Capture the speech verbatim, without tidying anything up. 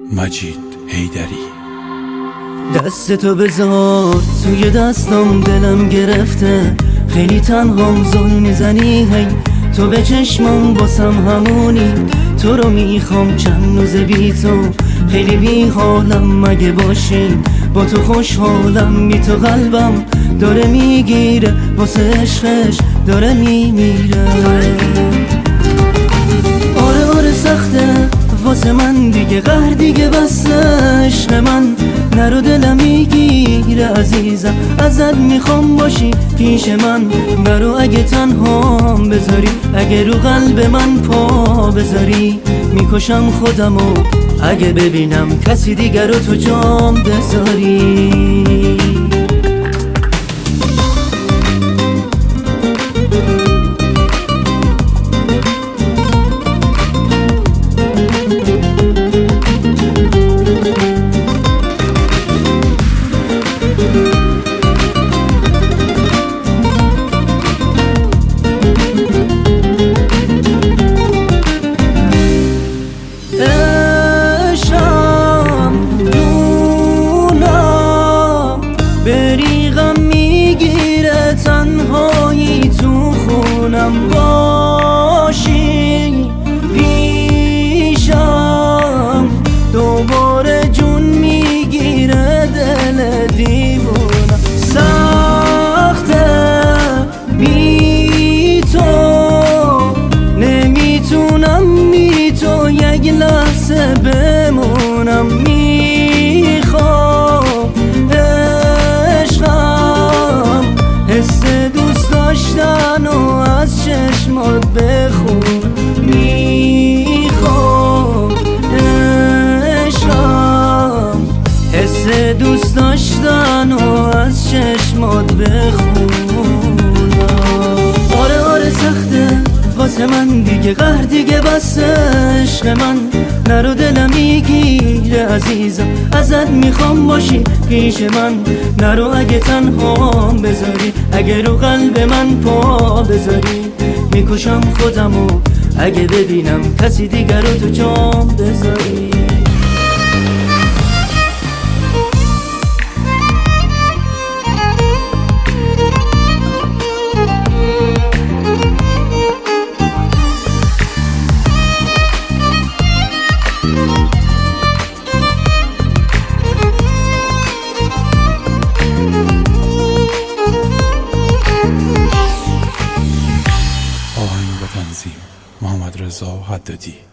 مجید حیدری. دستتو بذار توی دستم، دلم گرفته خیلی تنهام، زل میزنی هی تو به چشمم، واسم همونی تو رو میخوام. چند روز بی تو خیلی بی حالم، مگه باشی با تو خوشحالم. بی تو قلبم داره میگیره، واسه عشقش داره میمیره. آره آره سخته واسه من دیگه، قهر دیگه بسته. عشق من نرو دلم میگیره عزیزم، ازت میخوام باشی پیش من. نرو اگه تنهام بذاری، اگه رو قلب من پا بذاری، میکشم خودمو اگه ببینم کسی دیگر رو تو جام بذاری. بریغم میگیره تنهایی تو خونم، باشی پیشم دوباره جون میگیره دل دیوونم. سخته بی تو نمیتونم، بی تو یک لحظه بمونم. میخوام حس دوست داشتن و از چشمات بخون. میخوام عشقم حس دوست داشتن و از چشمات بخون. آره آره سخته واسه من دیگه، قهر دیگه بسته. عشق من نرو دلم میگیره عزیزم، ازت میخوام باشی پیش من. نرو اگه تنهام بذاری، اگه رو قلب من پا بذاری، میکشم خودمو اگه ببینم کسی دیگر رو تو جام بذاری. محمد رضا حدادی.